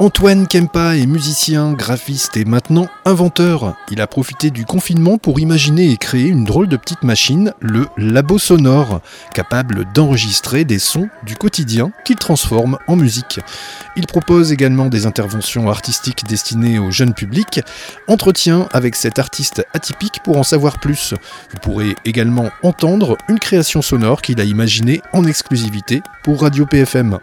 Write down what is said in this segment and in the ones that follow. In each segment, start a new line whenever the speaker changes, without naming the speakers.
Antoine Kempa est musicien, graphiste et maintenant inventeur. Il a profité du confinement pour imaginer et créer une drôle de petite machine, le Labo Sonore, capable d'enregistrer des sons du quotidien qu'il transforme en musique. Il propose également des interventions artistiques destinées au jeune public. Entretien avec cet artiste atypique pour en savoir plus. Vous pourrez également entendre une création sonore qu'il a imaginée en exclusivité pour Radio PFM.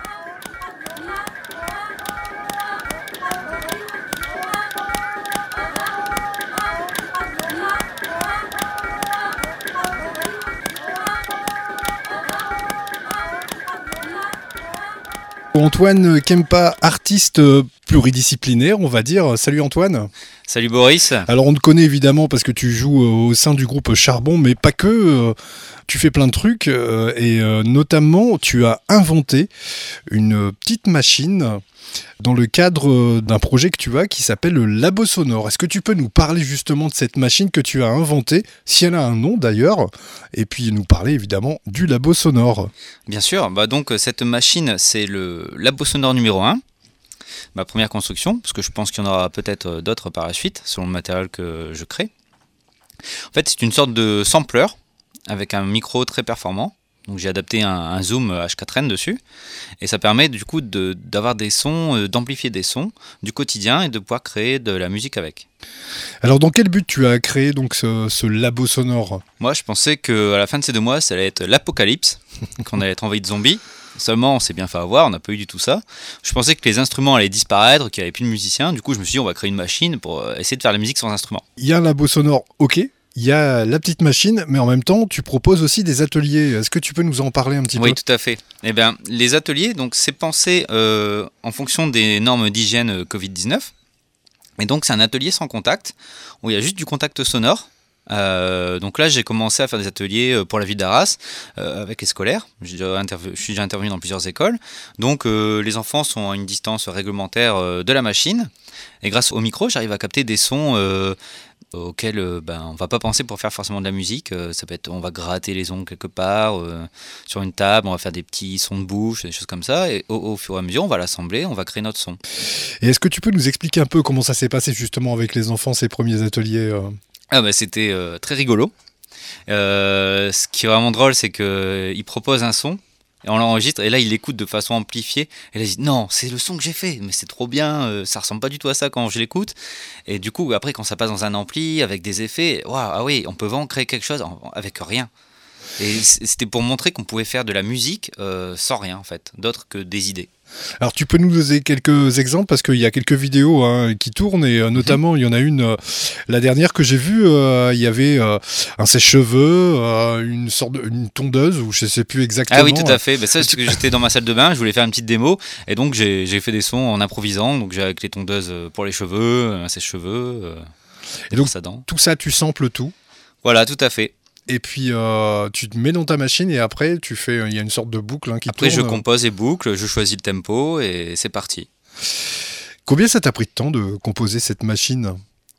Antoine Kempa, artiste pluridisciplinaire, on va dire. Salut Antoine.
Salut Boris.
Alors on te connaît évidemment parce que tu joues au sein du groupe Charbon, mais pas que. Tu fais plein de trucs et notamment tu as inventé une petite machine dans le cadre d'un projet que tu as qui s'appelle le Labo Sonore. Est-ce que tu peux nous parler justement de cette machine que tu as inventée, si elle a un nom d'ailleurs, et puis nous parler évidemment du Labo Sonore?
Bien sûr, donc cette machine c'est le Labo Sonore numéro 1, ma première construction, parce que je pense qu'il y en aura peut-être d'autres par la suite, selon le matériel que je crée. En fait c'est une sorte de sampler avec un micro très performant. Donc j'ai adapté un zoom H4n dessus et ça permet du coup d'avoir des sons, d'amplifier des sons du quotidien et de pouvoir créer de la musique avec.
Alors dans quel but tu as créé donc ce Labo Sonore?
Moi je pensais qu'à la fin de ces 2 mois ça allait être l'apocalypse, qu'on allait être envahi de zombies. Seulement on s'est bien fait avoir, on n'a pas eu du tout ça. Je pensais que les instruments allaient disparaître, qu'il n'y avait plus de musiciens. Du coup je me suis dit on va créer une machine pour essayer de faire la musique sans instruments.
Il y a un Labo Sonore, ok. Il y a la petite machine, mais en même temps, tu proposes aussi des ateliers. Est-ce que tu peux nous en parler un petit peu?
Oui, tout à fait. Eh bien, les ateliers, donc, c'est pensé en fonction des normes d'hygiène Covid-19. Et donc, c'est un atelier sans contact, où il y a juste du contact sonore. Donc là, j'ai commencé à faire des ateliers pour la ville d'Arras avec les scolaires. Je suis déjà intervenu dans plusieurs écoles. Donc, les enfants sont à une distance réglementaire de la machine. Et grâce au micro, j'arrive à capter des sons auxquels on va pas penser pour faire forcément de la musique. Ça peut être, on va gratter les ongles quelque part sur une table, on va faire des petits sons de bouche, des choses comme ça, et au fur et à mesure on va l'assembler, on va créer notre son.
Et est-ce que tu peux nous expliquer un peu comment ça s'est passé justement avec les enfants, ces premiers ateliers?
C'était très rigolo. Ce qui est vraiment drôle, c'est qu'ils proposent un son et on l'enregistre, et là il l'écoute de façon amplifiée, et là il dit non, c'est le son que j'ai fait, mais c'est trop bien, ça ressemble pas du tout à ça quand je l'écoute. Et du coup après quand ça passe dans un ampli avec des effets, waouh, ah oui, on peut vraiment créer quelque chose avec rien. Et c'était pour montrer qu'on pouvait faire de la musique sans rien en fait, d'autre que des idées.
Alors tu peux nous donner quelques exemples parce qu'il y a quelques vidéos qui tournent et notamment il y en a une, la dernière que j'ai vue, il y avait un sèche-cheveux, une tondeuse ou je sais plus exactement.
Ah oui, tout à fait. Ça, c'est que j'étais dans ma salle de bain, je voulais faire une petite démo et donc j'ai fait des sons en improvisant. Donc j'ai avec les tondeuses pour les cheveux, un sèche-cheveux.
Et donc tout ça, tu samples tout.
Voilà, tout à fait.
Et puis tu te mets dans ta machine et après il y a une sorte de boucle qui
après,
tourne.
Après je compose et boucle, je choisis le tempo et c'est parti.
Combien ça t'a pris de temps de composer cette machine?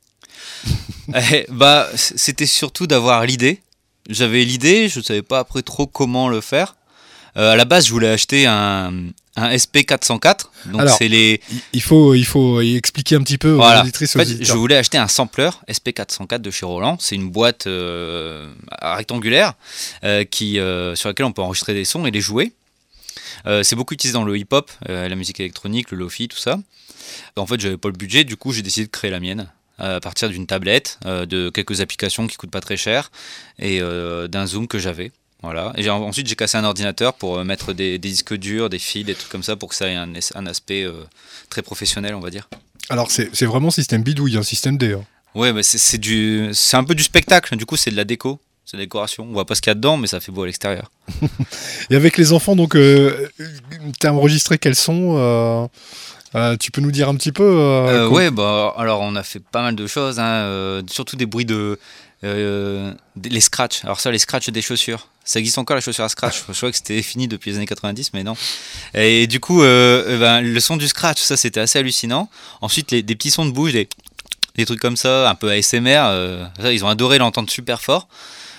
C'était surtout d'avoir l'idée. J'avais l'idée, je ne savais pas après trop comment le faire. À la base je voulais acheter un SP404. Donc
alors,
c'est les...
il faut expliquer un petit peu aux auditrices.
En fait, je voulais acheter un sampler SP404 de chez Roland. C'est une boîte rectangulaire sur laquelle on peut enregistrer des sons et les jouer. C'est beaucoup utilisé dans le hip-hop, la musique électronique, le lo-fi, tout ça. En fait, j'avais pas le budget, du coup j'ai décidé de créer la mienne à partir d'une tablette, de quelques applications qui coûtent pas très cher et d'un zoom que j'avais. Voilà. Et ensuite j'ai cassé un ordinateur pour mettre des disques durs, des fils, des trucs comme ça pour que ça ait un aspect très professionnel, on va dire.
Alors c'est vraiment système bidouille, un système D.
Ouais, mais c'est un peu du spectacle, du coup c'est de la déco, c'est de la décoration. On voit pas ce qu'il y a dedans, mais ça fait beau à l'extérieur.
Et avec les enfants, donc t'as enregistré quels sons tu peux nous dire un petit peu
Ouais, alors on a fait pas mal de choses, surtout des bruits les scratchs. Alors ça, les scratchs des chaussures. Ça existe encore, la chaussure à scratch. Je crois que c'était fini depuis les années 90, mais non. Et du coup, le son du scratch, ça c'était assez hallucinant. Ensuite, des petits sons de bouche, des trucs comme ça, un peu ASMR. Ils ont adoré l'entendre super fort.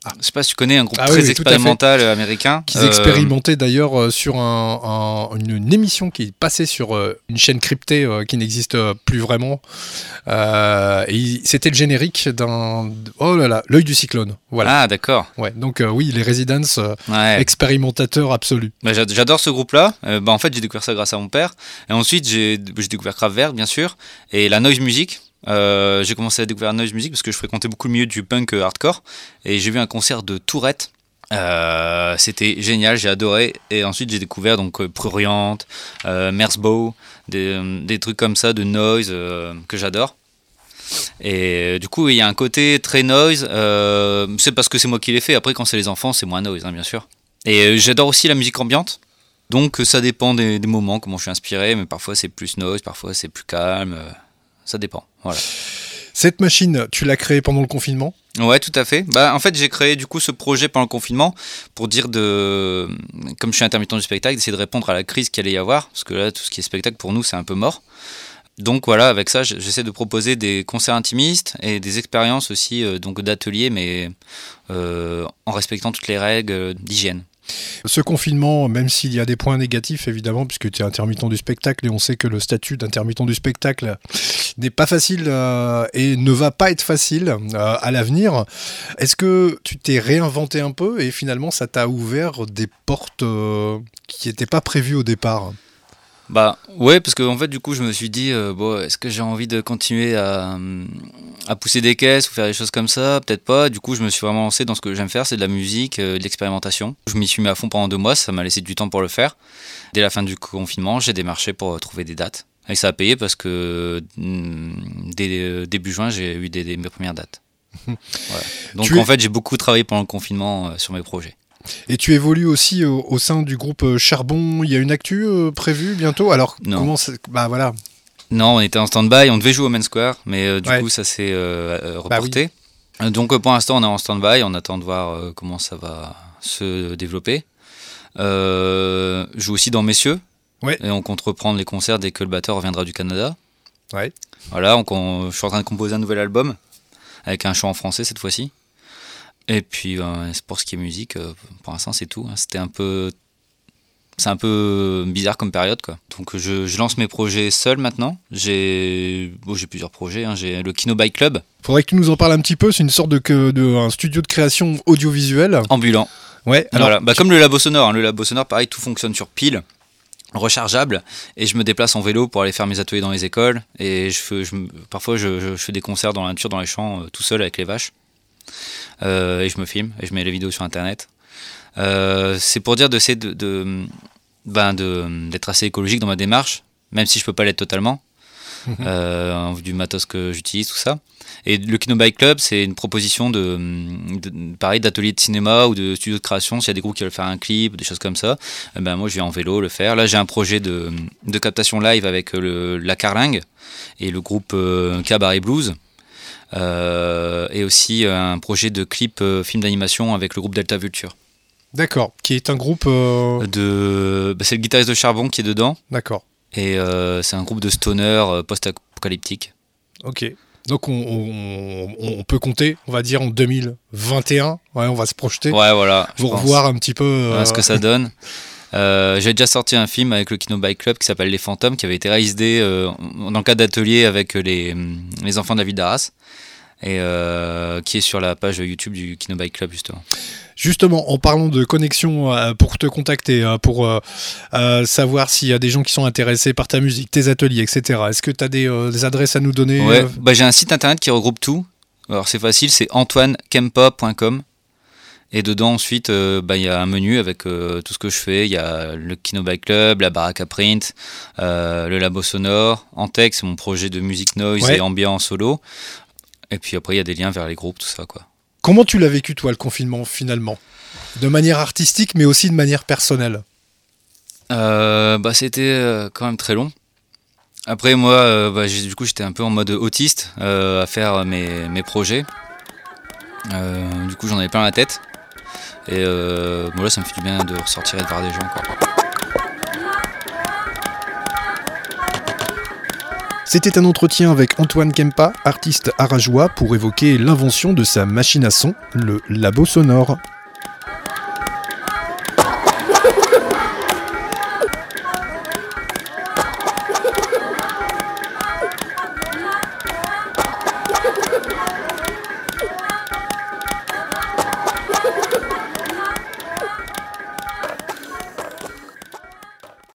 Je sais pas si tu connais un groupe
Ah
très
oui, oui, tout à fait.
expérimental américain.
Qu'ils expérimentaient d'ailleurs sur une émission qui est passée sur une chaîne cryptée qui n'existe plus vraiment. C'était le générique d'un... Oh là là, L'œil du cyclone. Voilà.
Ah, d'accord.
Ouais, donc oui, les Residents,
Ouais.
expérimentateurs absolus.
Bah, j'adore ce groupe-là. En fait, j'ai découvert ça grâce à mon père. Et ensuite, j'ai découvert Kraftwerk, bien sûr, et la noise music. J'ai commencé à découvrir la noise music parce que je fréquentais beaucoup le milieu du punk hardcore. Et j'ai vu un concert de Tourette. C'était génial, j'ai adoré. Et ensuite, j'ai découvert donc Prurient, Merzbow, des trucs comme ça de noise que j'adore. Et du coup, il y a un côté très noise. C'est parce que c'est moi qui l'ai fait. Après, quand c'est les enfants, c'est moins noise, hein, bien sûr. Et j'adore aussi la musique ambiante. Donc ça dépend des moments, comment je suis inspiré. Mais parfois c'est plus noise, parfois c'est plus calme. Ça dépend. Voilà.
Cette machine, tu l'as créée pendant le confinement ?
Ouais, tout à fait. En fait, j'ai créé du coup ce projet pendant le confinement pour dire comme je suis intermittent du spectacle, d'essayer de répondre à la crise qu'il allait y avoir. Parce que là, tout ce qui est spectacle pour nous, c'est un peu mort. Donc voilà, avec ça, j'essaie de proposer des concerts intimistes et des expériences aussi donc d'ateliers, mais en respectant toutes les règles d'hygiène.
Ce confinement, même s'il y a des points négatifs évidemment, puisque tu es intermittent du spectacle et on sait que le statut d'intermittent du spectacle n'est pas facile et ne va pas être facile à l'avenir, est-ce que tu t'es réinventé un peu et finalement ça t'a ouvert des portes qui n'étaient pas prévues au départ ?
Ouais, parce que en fait du coup je me suis dit est-ce que j'ai envie de continuer à pousser des caisses ou faire des choses comme ça, peut-être pas. Du coup je me suis vraiment lancé dans ce que j'aime faire, c'est de la musique, de l'expérimentation. Je m'y suis mis à fond pendant 2 mois, ça m'a laissé du temps pour le faire. Dès la fin du confinement, j'ai démarché pour trouver des dates et ça a payé parce que dès début juin j'ai eu mes premières dates. Voilà. Donc en fait j'ai beaucoup travaillé pendant le confinement sur mes projets.
Et tu évolues aussi au sein du groupe Charbon. Il y a une actu prévue bientôt. Alors,
non.
Comment c'est... Voilà.
Non, on était en stand-by. On devait jouer au Main Square, mais du coup, ça s'est reporté. Oui. Donc, pour l'instant, on est en stand-by. On attend de voir comment ça va se développer. Je joue aussi dans Messieurs.
Ouais.
Et on compte reprendre les concerts dès que le batteur reviendra du Canada.
Ouais.
Voilà, je suis en train de composer un nouvel album avec un chant en français cette fois-ci. Et puis pour ce qui est musique, pour l'instant c'est tout. C'est un peu bizarre comme période, quoi. Donc je lance mes projets seul maintenant. J'ai plusieurs projets. J'ai le Kino Bike Club.
Faudrait que tu nous en parles un petit peu. C'est une sorte de un studio de création audiovisuelle.
Ambulant.
Ouais. Alors,
voilà. Comme le Labo Sonore. Le Labo Sonore, pareil, tout fonctionne sur pile. Rechargeable, et je me déplace en vélo pour aller faire mes ateliers dans les écoles. Et parfois je fais des concerts dans la nature, dans les champs, tout seul avec les vaches. Et je me filme et je mets les vidéos sur internet. C'est pour dire d'essayer d'être assez écologique dans ma démarche, même si je peux pas l'être totalement, en vue du matos que j'utilise, tout ça. Et le Kino Bike Club, c'est une proposition pareil, d'atelier de cinéma ou de studio de création. S'il y a des groupes qui veulent faire un clip, des choses comme ça, moi je vais en vélo le faire. Là j'ai un projet de captation live avec la Carlingue et le groupe Cabaret Blues. Et aussi un projet de clip film d'animation avec le groupe Delta Vulture.
D'accord, qui est un groupe...
c'est le guitariste de Charbon qui est dedans.
D'accord.
Et c'est un groupe de stoner post-apocalyptique.
Ok. Donc on peut compter, on va dire en 2021, on va se projeter.
Ouais, voilà.
Pour voir un petit peu
ce que ça donne. J'ai déjà sorti un film avec le Kino Bike Club qui s'appelle Les Fantômes, qui avait été réalisé dans le cadre d'ateliers avec les enfants de la ville d'Arras, et qui est sur la page YouTube du Kino Bike Club justement.
Justement, en parlant de connexion, pour te contacter, pour savoir s'il y a des gens qui sont intéressés par ta musique, tes ateliers, etc. Est-ce que tu as des adresses à nous donner?
Ouais, j'ai un site internet qui regroupe tout. Alors c'est facile, c'est antoinekempa.com. Et dedans ensuite, y a un menu avec tout ce que je fais. Il y a le Kino Bike Club, la baraque à print, le labo sonore. Antec, c'est mon projet de musique noise et ambient en solo. Et puis après, il y a des liens vers les groupes, tout ça, quoi.
Comment tu l'as vécu, toi, le confinement, finalement? De manière artistique, mais aussi de manière personnelle?
C'était quand même très long. Après, moi, du coup, j'étais un peu en mode autiste à faire mes projets. Du coup, j'en avais plein la tête. Et là, ça me fait du bien de ressortir et de voir des gens, quoi.
C'était un entretien avec Antoine Kempa, artiste arajois, pour évoquer l'invention de sa machine à son, le Labo Sonore.